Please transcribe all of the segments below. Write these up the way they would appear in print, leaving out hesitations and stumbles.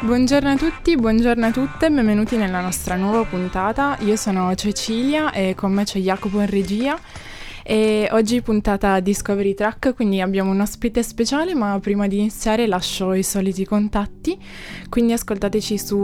Buongiorno a tutti, buongiorno a tutte, benvenuti nella nostra nuova puntata. Io sono Cecilia e con me c'è Jacopo in regia e oggi puntata Discovery Track, quindi abbiamo un ospite speciale, ma prima di iniziare lascio i soliti contatti, quindi ascoltateci su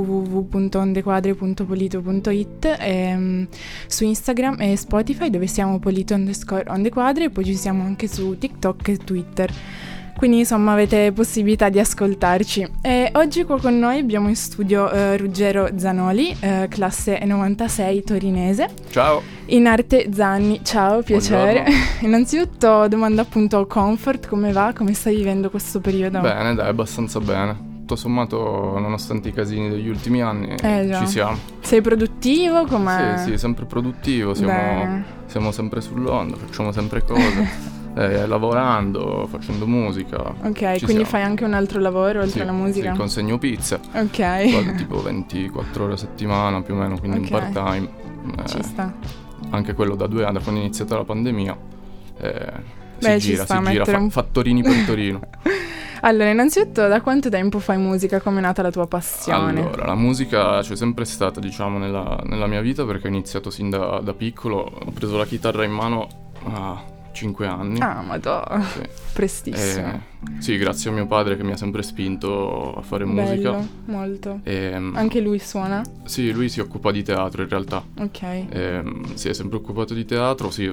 www.ondequadre.polito.it e su Instagram e Spotify dove siamo Polito_ondequadre e poi ci siamo anche su TikTok e Twitter. Quindi insomma avete possibilità di ascoltarci. E oggi qua con noi abbiamo in studio Ruggero Zanoli, classe 96 torinese. Ciao. In arte Zanni, ciao, piacere. Buongiorno. Innanzitutto domanda appunto comfort, come va? Come stai vivendo questo periodo? Bene, dai, abbastanza bene. Tutto sommato, nonostante i casini degli ultimi anni, già. ci siamo. Sei produttivo? Com'è? Sì, sempre produttivo, siamo sempre sull'onda, facciamo sempre cose. Lavorando, facendo musica. Ok, ci quindi siamo. fai anche un altro lavoro oltre alla musica? Sì, consegno pizza. Ok. Vado tipo 24 ore a settimana più o meno, quindi Ok. un part-time. Ci sta. Anche quello da 2 anni, da quando è iniziata la pandemia. Beh, Si ci sta, gira, mettere un- fattorini per Torino. Allora, innanzitutto, da quanto tempo fai musica? Come è nata la tua passione? Allora, la musica c'è sempre stata, diciamo, nella mia vita, perché ho iniziato sin da piccolo. Ho preso la chitarra in mano a 5 anni. Ah, madò, Sì. prestissimo. Sì, grazie a mio padre che mi ha sempre spinto a fare musica. Bello, molto. E, Anche lui suona? sì, lui si occupa di teatro in realtà. Ok. Si è sempre occupato di teatro, sì,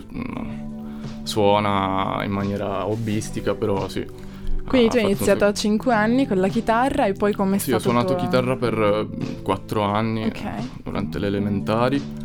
suona in maniera hobbistica, però sì. Quindi Ha tu hai fatto un iniziato a 5 anni con la chitarra e poi come è Sì, ho stato suonato tuo- chitarra per 4 anni Ok. durante le elementari.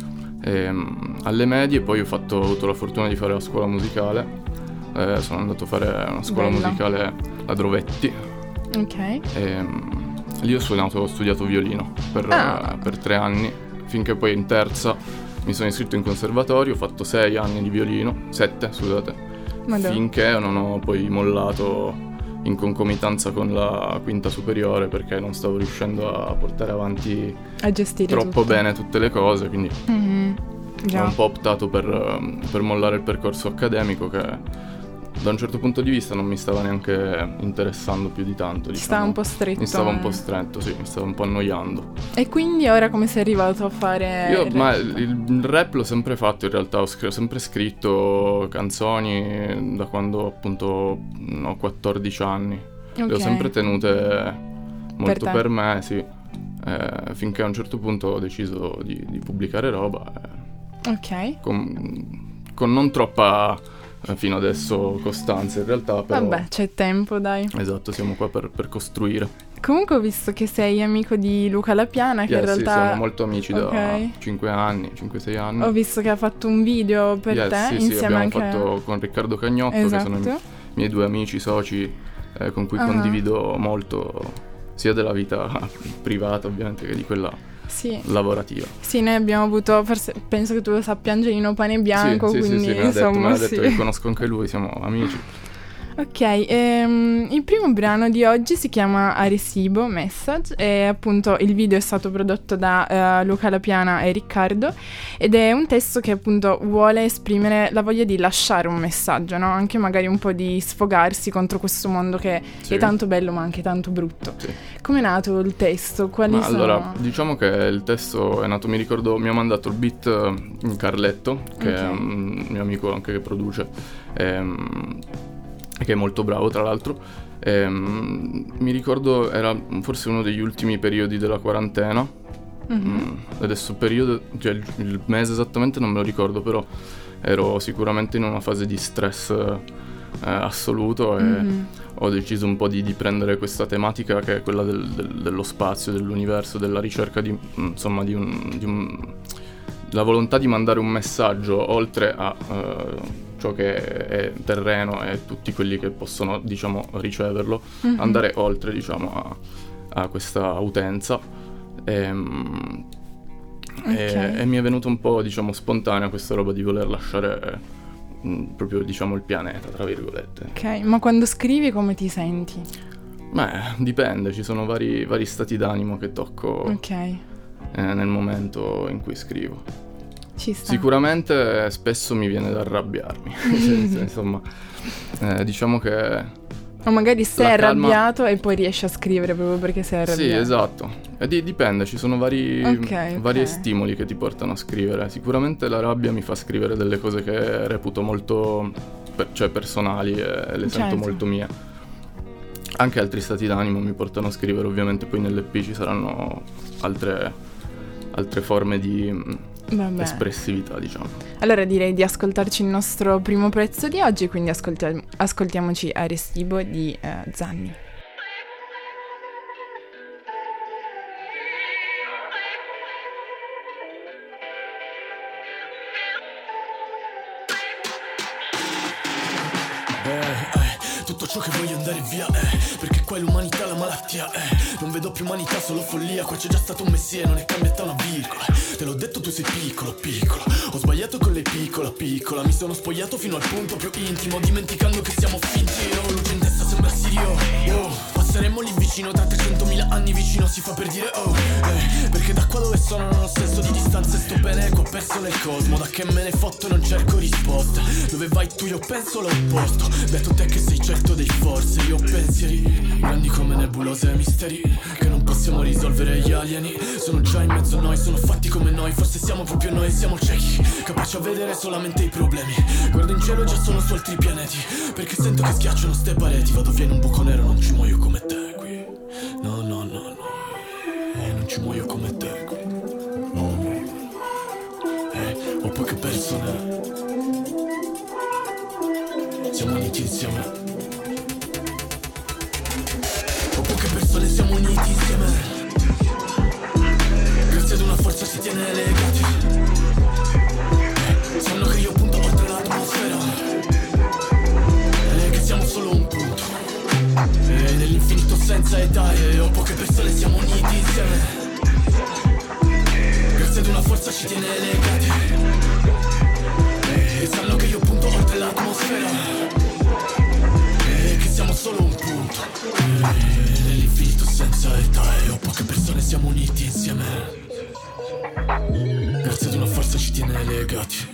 Alle medie poi ho avuto la fortuna di fare la scuola musicale. Sono andato a fare una scuola Bella. musicale a Drovetti. Ok. Lì ho studiato violino per 3 anni, finché poi in terza mi sono iscritto in conservatorio, ho fatto 6 anni di violino, 7 scusate, Madò. finché non ho poi mollato in concomitanza con la quinta superiore, perché non stavo riuscendo a portare avanti A gestire troppo tutto. bene tutte le cose, quindi Mhm. ho Già. un po' optato per mollare il percorso accademico, che da un certo punto di vista non mi stava neanche interessando più di tanto, Ti diciamo. stava un po' stretto. Mi stava un po' stretto, sì, mi stava un po' annoiando. E quindi ora come sei arrivato a fare... Ma il rap l'ho sempre fatto in realtà, ho sempre scritto canzoni da quando appunto ho 14 anni. Le ho Ok. sempre tenute molto te. per me, sì. Finché a un certo punto ho deciso di pubblicare roba, Ok. con non troppa fino adesso costanza in realtà, però Vabbè, c'è tempo, dai. esatto, siamo qua per costruire. Comunque ho visto che sei amico di Luca Lapiana, che in Sì, realtà... siamo molto amici da Ok. 5 anni, 5-6 anni. Ho visto che ha fatto un video per te Sì, insieme abbiamo anche... fatto con Riccardo Cagnotto, Esatto. che sono i miei 2 amici soci, con cui Ah. condivido molto, sia della vita privata ovviamente che di quella Sì. lavorativa. Sì, noi abbiamo avuto, forse penso che tu lo sappia, Angelino Pane Bianco, sì, quindi me l'ha detto, insomma detto sì. che conosco anche lui, siamo amici. Ok, il primo brano di oggi si chiama Arecibo Message e appunto il video è stato prodotto da Luca Lapiana e Riccardo ed è un testo che appunto vuole esprimere la voglia di lasciare un messaggio, no? Anche magari un po' di sfogarsi contro questo mondo che Sì. è tanto bello ma anche tanto brutto. Sì. Com'è nato il testo? Quali Ma sono? allora, diciamo che il testo è nato, mi ricordo, mi ha mandato il beat Carletto, che è Ok. un mio amico anche che produce, che è molto bravo tra l'altro. Mi ricordo era forse uno degli ultimi periodi della quarantena. Adesso periodo, cioè il mese esattamente non me lo ricordo, però ero sicuramente in una fase di stress assoluto e ho deciso un po' di prendere questa tematica, che è quella dello spazio, dell'universo, della ricerca di insomma la volontà di mandare un messaggio oltre a ciò che è terreno e tutti quelli che possono, diciamo, riceverlo, andare oltre, diciamo, a questa utenza. E mi è venuto un po', diciamo, spontanea questa roba di voler lasciare proprio, diciamo, il pianeta, tra virgolette. Ok, ma quando scrivi come ti senti? Beh, dipende, ci sono vari stati d'animo che tocco Ok, nel momento in cui scrivo. ci sta. Sicuramente spesso mi viene da arrabbiarmi. Insomma, diciamo che O magari sei la calma... arrabbiato e poi riesci a scrivere proprio perché sei arrabbiato. Sì, esatto. E dipende, ci sono vari stimoli che ti portano a scrivere. Sicuramente la rabbia mi fa scrivere delle cose che reputo molto personali e le sento molto mie. Anche altri stati d'animo mi portano a scrivere, ovviamente poi nell'EP ci saranno altre forme di espressività, diciamo. Allora direi di ascoltarci il nostro primo pezzo di oggi, quindi ascoltiamoci Arecibo di Zanni. Tutto ciò che voglio andare via, perché qua è l'umanità la malattia, non vedo più umanità, solo follia. Qua c'è già stato un messia e non è cambiata una virgola. Te l'ho detto, tu sei piccolo, piccolo. Ho sbagliato con lei, piccola, piccola. Mi sono spogliato fino al punto più intimo, dimenticando che siamo finti. Oh, luce in testa sembra Sirio. Passeremmo lì vicino, tra 300.000 anni vicino si fa per dire perché da qua dove sono non ho senso di distanza e sto bene qua perso nel cosmo. Da che me ne fotto non cerco risposte. Dove vai tu io penso l'opposto. Beato te che sei certo dei forze. Io ho pensieri grandi come nebulose e misteri che non possiamo risolvere gli alieni. Sono già in mezzo a noi, sono fatti come noi. Forse siamo proprio noi, siamo ciechi, capaci a vedere solamente i problemi. Guardo in cielo, già sono su altri pianeti, perché sento che schiacciano ste pareti. Vado via in un buco nero, non ci muoio come te qui. No, no, no, no. Non ci muoio come te qui. No. Ho poche persone. Siamo uniti insieme. Ho poche persone, siamo uniti insieme. Grazie ad una forza si tiene legati. Sanno che io punto oltre l'atmosfera e che siamo solo un punto nell'infinito senza età. E ho poche persone, siamo uniti insieme. Grazie ad una forza ci tiene legati e sanno che io punto oltre l'atmosfera e che siamo solo un punto nell'infinito senza età. E ho poche persone, siamo uniti insieme. Grazie ad una forza ci tiene legati.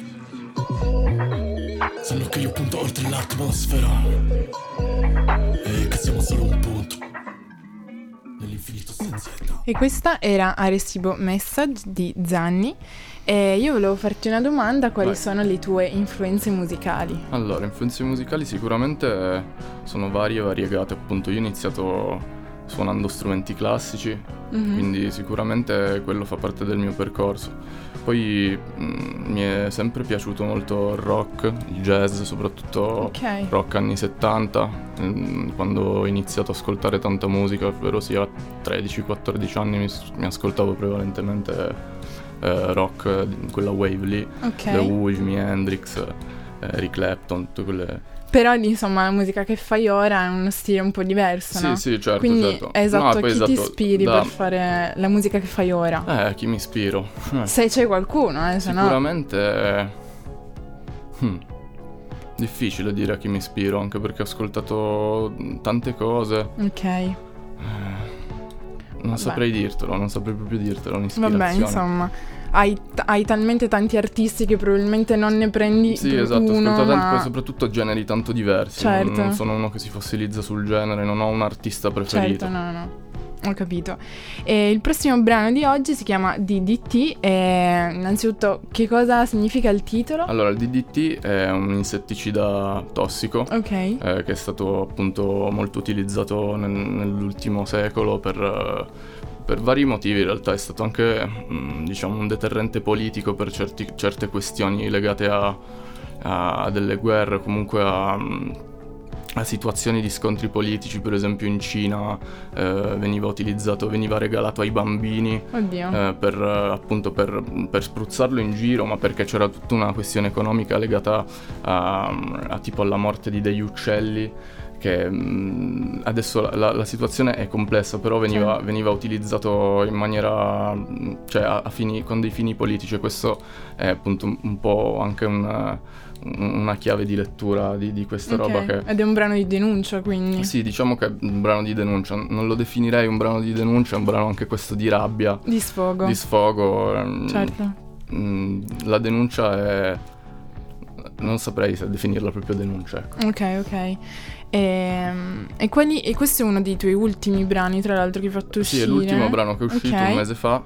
Sanno che io punto oltre l'atmosfera e che siamo solo un punto nell'infinito senza età. E questa era Arecibo Message di Zanni. E io volevo farti una domanda: quali sono le tue influenze musicali? Allora, influenze musicali sicuramente sono varie e variegate, appunto. Io ho iniziato suonando strumenti classici, quindi sicuramente quello fa parte del mio percorso. Poi mi è sempre piaciuto molto il rock, il jazz, soprattutto rock anni 70, quando ho iniziato ad ascoltare tanta musica, ovvero sia a 13-14 anni mi ascoltavo prevalentemente rock, quella wave lì, The Who, Jimi Hendrix, Eric Clapton, tutte quelle... Però insomma la musica che fai ora è uno stile un po' diverso, no? Sì, certo. Quindi certo. Esatto, chi ti ispiri per fare la musica che fai ora? Chi mi ispiro? Se c'è qualcuno, se no... Sicuramente difficile dire a chi mi ispiro, anche perché ho ascoltato tante cose. Non saprei dirtelo, non saprei proprio dirtelo un'ispirazione. Vabbè, insomma, hai talmente tanti artisti che probabilmente non ne prendi Sì, esatto, uno, ascolto tanto, ma... poi soprattutto generi tanto diversi. Certo. Non sono uno che si fossilizza sul genere, non ho un artista preferito. Certo, no. Ho capito. E il prossimo brano di oggi si chiama DDT. E innanzitutto, che cosa significa il titolo? Allora, il DDT è un insetticida tossico che è stato appunto molto utilizzato nell'ultimo secolo per vari motivi. In realtà è stato anche diciamo un deterrente politico per certe questioni legate a delle guerre, comunque a situazioni di scontri politici. Per esempio in Cina veniva regalato ai bambini per spruzzarlo in giro, ma perché c'era tutta una questione economica legata a tipo alla morte di degli uccelli, che adesso la situazione è complessa, però veniva utilizzato in maniera, cioè con dei fini politici, e questo è appunto un po' anche una chiave di lettura di questa roba Ed è un brano di denuncia, quindi? Sì, diciamo che è un brano di denuncia. Non lo definirei un brano di denuncia, è un brano anche questo di rabbia, di sfogo. Certo. La denuncia non saprei se definirla proprio denuncia, ecco. Ok. E questo è uno dei tuoi ultimi brani, tra l'altro, che hai fatto uscire? Sì, è l'ultimo brano che è uscito un mese fa.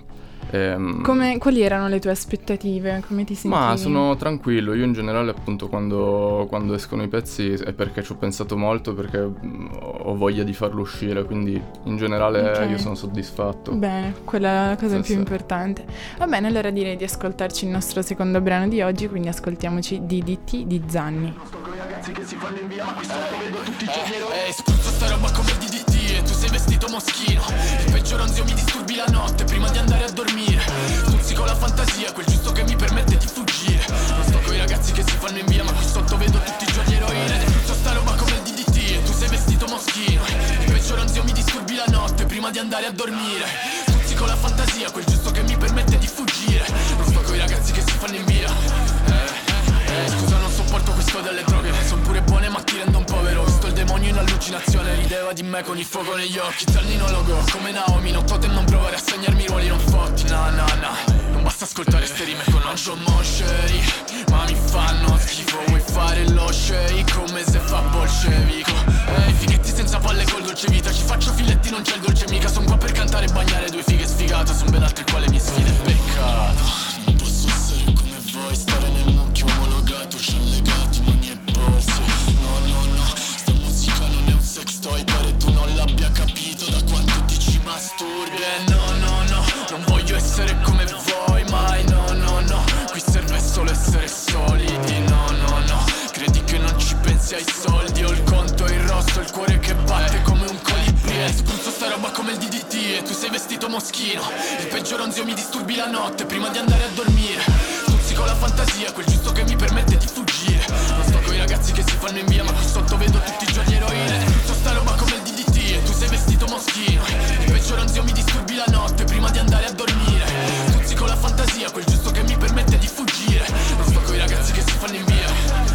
Quali erano le tue aspettative? Come ti sentivi? Ma sono tranquillo, io in generale appunto quando escono i pezzi è perché ci ho pensato molto, perché ho voglia di farlo uscire, quindi in generale io sono soddisfatto. Bene, quella è la cosa più importante. Va bene, allora direi di ascoltarci il nostro secondo brano di oggi, quindi ascoltiamoci DDT di Zanni. Ragazzi che si fanno in via, ma qui sotto vedo tutti i giorni. Spruzzo sta roba come il DDT e tu sei vestito moschino. Il peggio ronzio mi disturbi la notte prima di andare a dormire. Stuzzico la fantasia, quel giusto che mi permette di fuggire. Non sto coi ragazzi che si fanno in via, ma qui sotto vedo tutti i giorni eroine. Spruzzo sta roba come il DDT e tu sei vestito moschino. Il peggio ronzio mi disturbi la notte prima di andare a dormire. Stuzzico la fantasia, quel giusto che mi permette di fuggire. Non sto coi ragazzi che si fanno in via. Scusa, non sopporto questo delle droghe. Sono pure buone ma ti rendo un povero. Ho visto il demonio in allucinazione, rideva di me con il fuoco negli occhi. Terminologo come Naomi, non totem, non provare a segnarmi ruoli, non fotti, na. Non basta ascoltare ste rime con Anjo Mosheri, ma mi fanno schifo. Vuoi fare lo shake come se fa bolscevico? Fighetti senza palle col dolce vita. Ci faccio filetti, non c'è il dolce mica. Son qua per cantare e bagnare due fighe sfigate. Son ben altre quale mie sfide, peccato. Non posso essere come voi, stare nel mucchio omologato. C'ho legati mani e polsi. No, sta musica non è un sex toy. Pare tu non l'abbia capito da quanto ti ci masturbi. No, non voglio essere come voi, mai, no. Qui serve solo essere solidi, no. Credi che non ci pensi ai soldi? Ho il conto in rosso, il cuore che batte come un colibri. Spruzzo sta roba come il DDT e tu sei vestito moschino. Il peggio ronzio mi disturbi la notte prima di andare a dormire. Stuzzico la fantasia, quel giusto che mi permette di fuggire. Non sto coi ragazzi che si fanno in via, ma qui sotto vedo tutti i giorni eroine. Spruzzo sta roba come il DDT e tu sei vestito moschino. Il peggio ronzio mi disturbi la notte prima di andare a dormire. Stuzzico la fantasia, quel giusto che mi permette di fuggire. Non sto coi ragazzi che si fanno in via.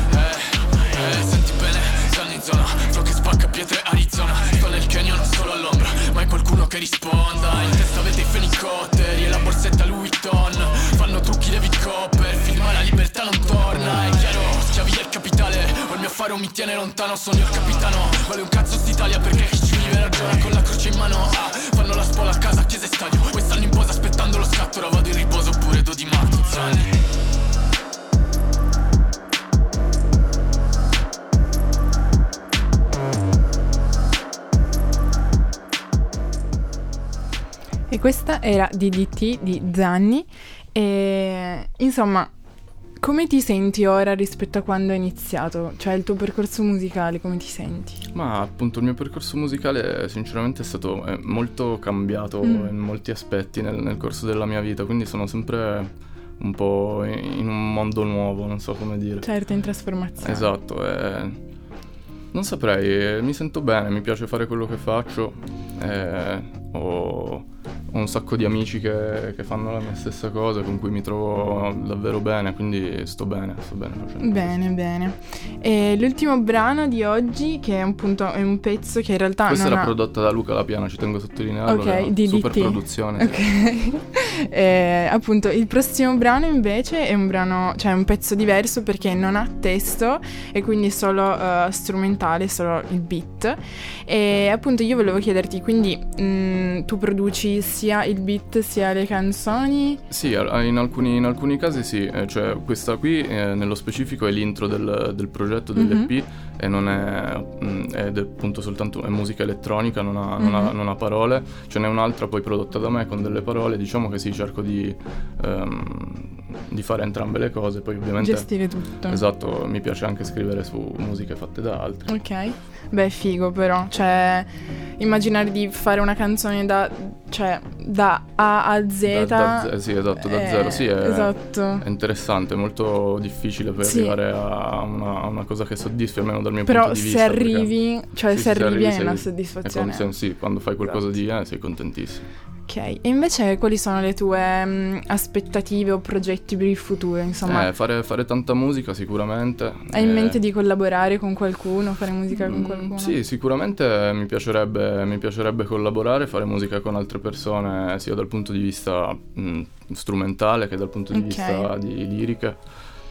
Senti bene, stanno in zona, flow che spacca pietre Arizona. Sto nel canyon solo all'ombra, ma è qualcuno che risponda. In testa avete i fenicotteri e la borsetta Louis Vuitton. Fanno trucchi David Copper, filma la libertà non torna. È chiaro, schiavi del capitale, o il mio faro mi tiene lontano. Sono io il capitano, vale un cazzo st'Italia perché chi ci vive ragiona con la croce in mano. Fanno la spola a casa, chiesa e stadio. Poi stanno in posa aspettando lo scatto, ora vado in riposo oppure do di matto, Zanni. E questa era DDT di Zanni. E insomma, come ti senti ora rispetto a quando hai iniziato? Cioè il tuo percorso musicale, come ti senti? Ma appunto il mio percorso musicale sinceramente è stato molto cambiato in molti aspetti nel corso della mia vita, quindi sono sempre un po' in un mondo nuovo, non so come dire. Certo, in trasformazione. Esatto, non saprei, mi sento bene, mi piace fare quello che faccio, ho un sacco di amici che fanno la mia stessa cosa, con cui mi trovo davvero bene, quindi sto bene facendo bene. E l'ultimo brano di oggi, che è appunto è un pezzo che in realtà questa era prodotta da Luca La Piana, ci tengo a sottolinearlo, super produzione. Ok. Appunto il prossimo brano invece è un brano, cioè un pezzo diverso perché non ha testo e quindi è solo strumentale, solo il beat. E appunto io volevo chiederti, quindi tu produci sia il beat sia le canzoni? Sì, in alcuni casi sì, cioè questa qui nello specifico è l'intro del progetto dell'EP e non ed è appunto soltanto è musica elettronica, non ha parole. Ce n'è un'altra poi prodotta da me con delle parole, diciamo che sì, cerco di fare entrambe le cose, poi ovviamente gestire tutto. Esatto, mi piace anche scrivere su musiche fatte da altri. Ok, beh, figo però, cioè immaginare di fare una canzone da A a Z. Sì, esatto, da zero, sì, esatto. È interessante, è molto difficile per arrivare a una cosa che soddisfi, almeno dal mio però punto di vista. Però se arrivi, cioè se arrivi è una sei, soddisfazione. Sì, quando fai qualcosa di sei contentissimo. Ok, e invece quali sono le tue aspettative o progetti per il futuro, insomma? Fare tanta musica sicuramente. Hai in mente di collaborare con qualcuno, fare musica con qualcuno? Sì, sicuramente mi piacerebbe collaborare, fare musica con altre persone, sia dal punto di vista strumentale che dal punto di vista di lirica.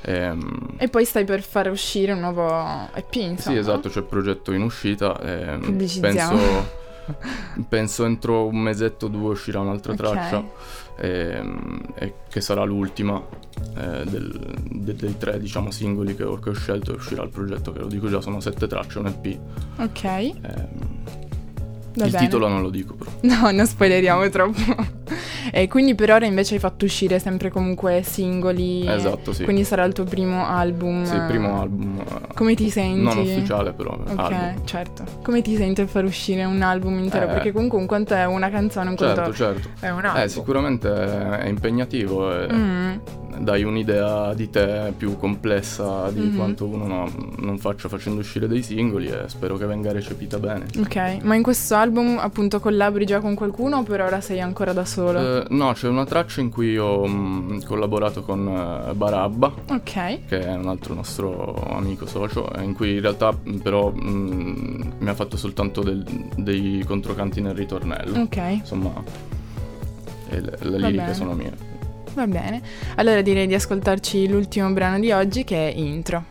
E poi stai per fare uscire un nuovo EP, insomma. Sì, esatto, c'è il progetto in uscita. Pubblicizziamo. Penso entro un mesetto o 2 uscirà un'altra traccia, e che sarà l'ultima dei 3, diciamo, singoli che ho scelto, e uscirà il progetto, che lo dico già, sono 7 tracce, un EP. Ok. Il titolo non lo dico, però. No, non spoileriamo troppo. E quindi per ora invece hai fatto uscire sempre comunque singoli. Esatto, sì. Quindi sarà il tuo primo album. Sì, il primo album. Come ti senti? Non ufficiale, però. Ok, album. Certo. Come ti senti a far uscire un album intero? Perché comunque un conto è una canzone, un conto certo. è un album. Sicuramente è impegnativo e dai un'idea di te più complessa di quanto uno non faccia facendo uscire dei singoli, e spero che venga recepita bene. Ok, ma in questo album appunto collabori già con qualcuno o per ora sei ancora da solo? No, c'è una traccia in cui ho collaborato con Barabba, ok, che è un altro nostro amico socio, in cui in realtà però mi ha fatto soltanto dei controcanti nel ritornello. Ok. Insomma, le liriche sono mie. Va bene, allora direi di ascoltarci l'ultimo brano di oggi, che è Intro.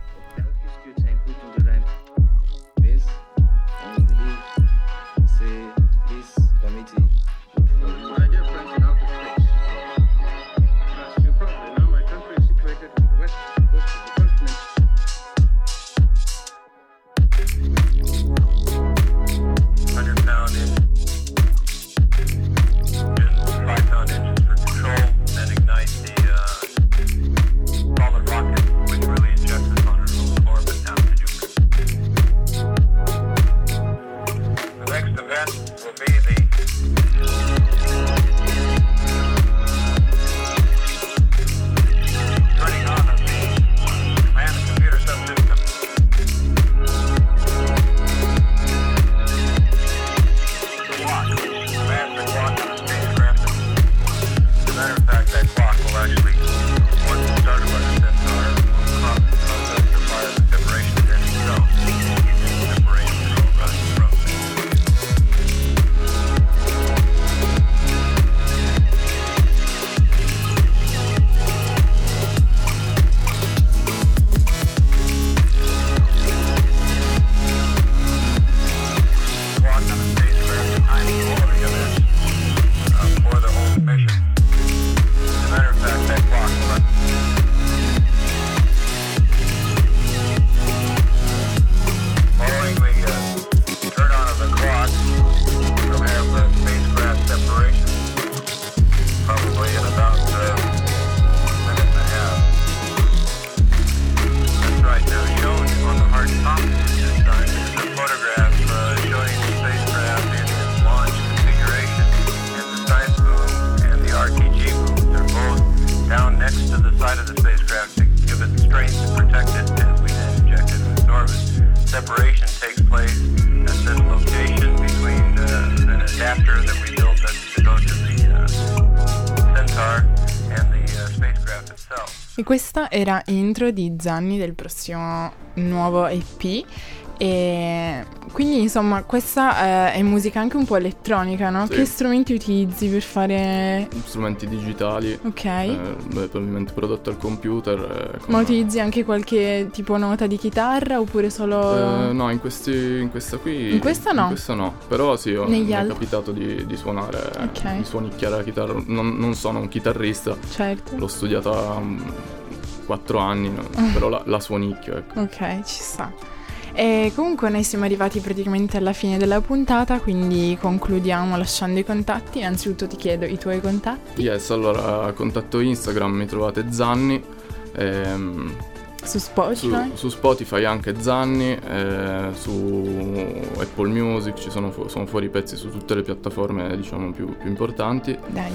E questa era Intro di Zanni, del prossimo nuovo EP. E quindi insomma questa è musica anche un po' elettronica, no? Sì. Che strumenti utilizzi per fare? Strumenti digitali. Ok. Probabilmente prodotto al computer. Ma utilizzi anche qualche tipo nota di chitarra oppure solo? No, in questa qui. In questa no? In questa no. Però sì, mi è capitato di suonare, okay, di suonicchiare la chitarra. Non sono un chitarrista. Certo. L'ho studiata 4 anni, però la suonicchio, ecco. Ok, ci sta. E comunque noi siamo arrivati praticamente alla fine della puntata, quindi concludiamo lasciando i contatti. Innanzitutto ti chiedo i tuoi contatti. Yes, allora contatto Instagram, mi trovate Zanni. Su Spotify? Su Spotify anche Zanni, su Apple Music sono fuori pezzi su tutte le piattaforme, diciamo, più importanti. Dai.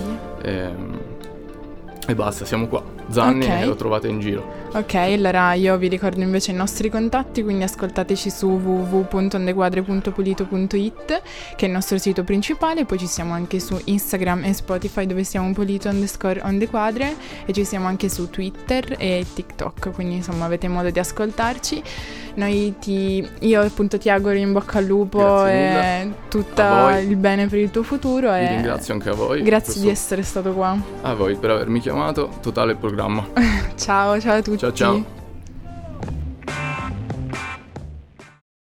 E basta, siamo qua. Zanni, okay, e lo trovate in giro. Ok, allora io vi ricordo invece i nostri contatti, quindi ascoltateci su www.ondequadre.pulito.it, che è il nostro sito principale. Poi ci siamo anche su Instagram e Spotify, dove siamo Pulito_ondequadre, e ci siamo anche su Twitter e TikTok, quindi insomma avete modo di ascoltarci. Io appunto ti auguro in bocca al lupo e tutto il bene per il tuo futuro. Vi ringrazio anche a voi. Grazie di essere stato qua. A voi per avermi chiamato. Totale programma programma. Ciao a tutti. Ciao ciao.